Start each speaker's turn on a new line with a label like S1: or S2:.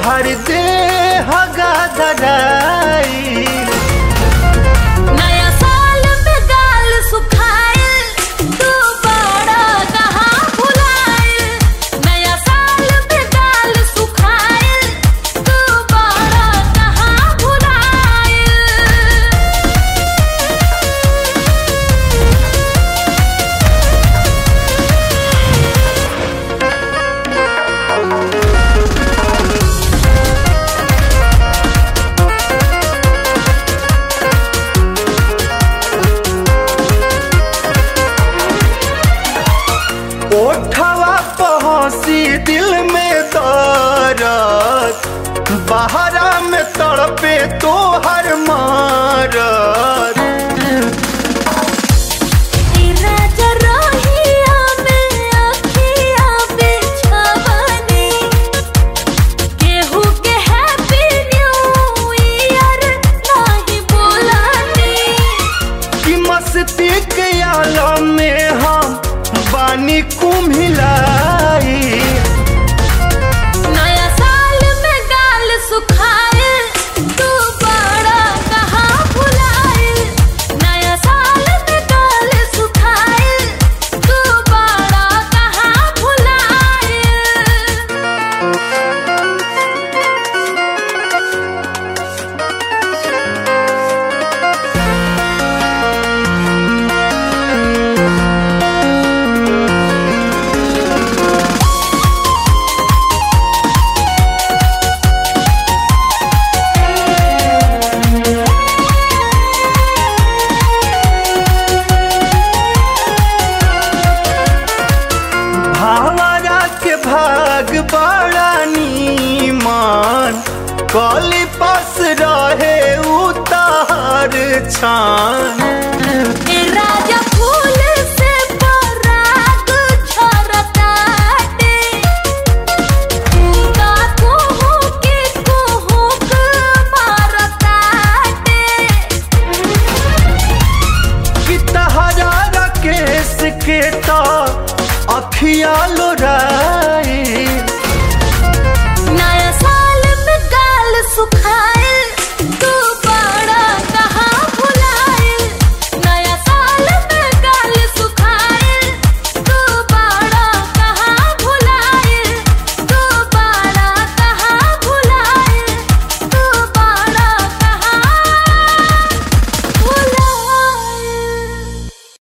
S1: तोहर देह गदराई।
S2: नया साल में गाल सुखाइल दोबारा कहाँ भुलाइल। नया साल में गाल सुखाइल दोबारा कहाँ भुलाइल।
S1: ओठवा पहुँची दिल में दर्द, बहरा में तड़पे तोहर मारत।
S2: राजा रोहिया में अखिया बिछवनी, केहू के हैप्पी न्यू ईयर नहीं बोलनी।
S1: कि मस्ती के आलम में हम बानी कुम्हिलाई।
S2: नया साल में गाल सुखाइल दोबारा कहाँ भुलाइल। नया साल में गाल सुखाइल दोबारा कहाँ भुलाइल।
S1: भावरा के भाग बड़ा नीमान, कली पास रहे उतार छान।
S2: राजा फूल से पराग झरताटे, का कुहुकी कुहुक मारताटे।
S1: कि तहरा केस के तो अखिया लोराई।
S2: नया साल में गाल सुखा